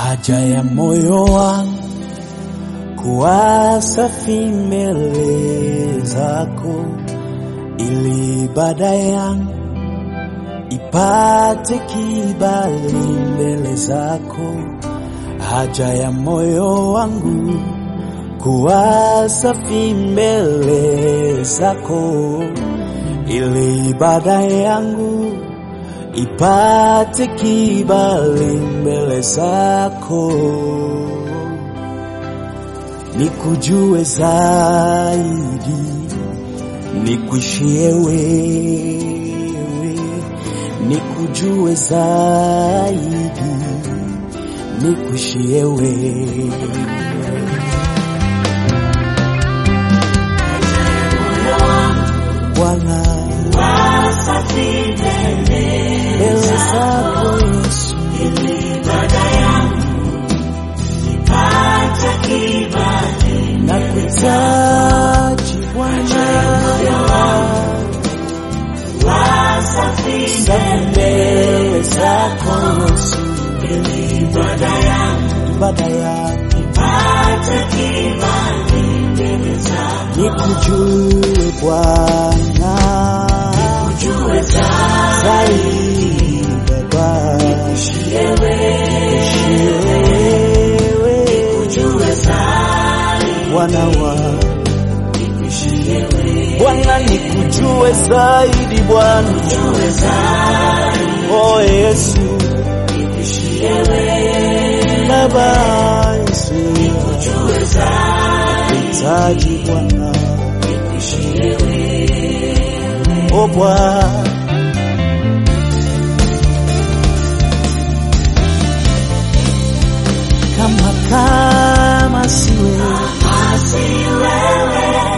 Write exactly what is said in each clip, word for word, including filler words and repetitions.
Haja ya moyo wangu kuwa safi mbele zako, ili ibada yangu ipate kibali mbele zako. Haja ya moyo wangu kuwa safi mbele zako, ili ibada yangu ipate kibali mbele zako. Nikujue zaidi, nikuishie wewe. Nikujue zaidi, nikuishie wewe. Bwana wasafi mbele zako, ili ibada yangu ipate kibali. Nakuhitaji Bwana, wasafi mbele zako Yesu, ili ibada yangu ibada yangu ipate kibali mbele zako. nikujue Bwana, Nikujue zaidi, Baba, nikuishie wewe. Nikujue zaidi, Bwana wangu, nikuishie wewe. Bwana nikujue zaidi Bwana, Nikujue zaidi, oh Yesu, nikuishie wewe. Baba Yesu, Nikujue zaidi, nihitaji Bwana, nikuishie wewe. oh Bwana. Kama kama si wewe, Basi wewe,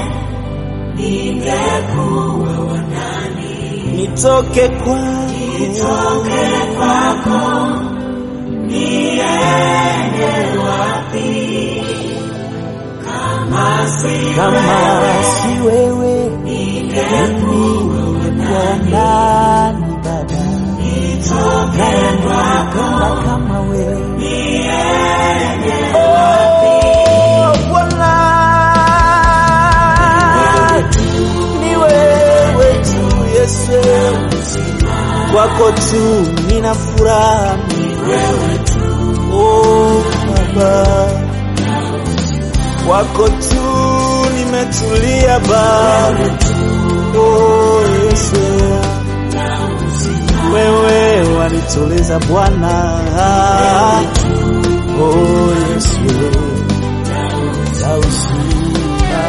ningekuwa wa nani? nitoke kwangu, Nitoke kwako, niende wapi? Kama si kama wewe, si wewe, ningekuwa wa nani? nani Baba, Nitoke kwako, napenda kama wewe, niende oh Bwana, ni wewe tu Yesu, kwako tu nina furaha, wewe tu. oh Baba, kwako tu nimetulia Baba, oh Yesu, wewe wanituliza Bwana, oh Yesu, na uzima.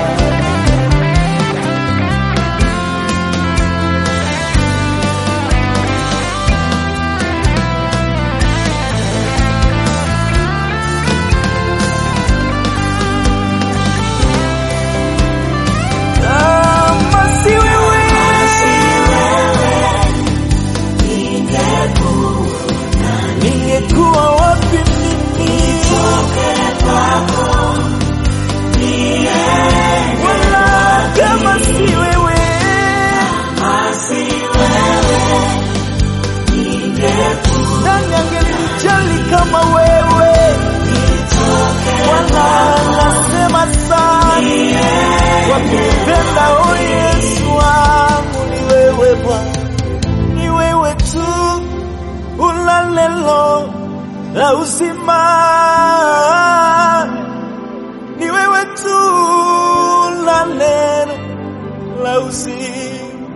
Kama si wewe, ningekuwa wapi mimi? Wala kama si wewe, nani angenijali kama wewe? Wala nasema asante kwa kunipenda, oh Yesu wangu, ni wewe Bwana, ni wewe tu una neno la uzima, ni wewe tu una neno la uzima.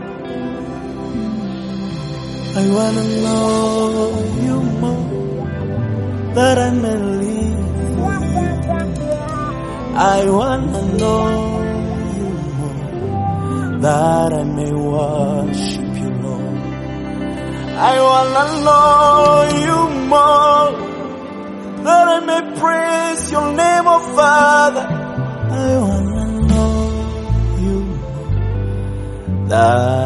I wanna know you more, that I may live for you. I wanna know you more, that I may worship you, Lord. I wanna know you more, that I may praise your name, oh Father. I wanna know you more, that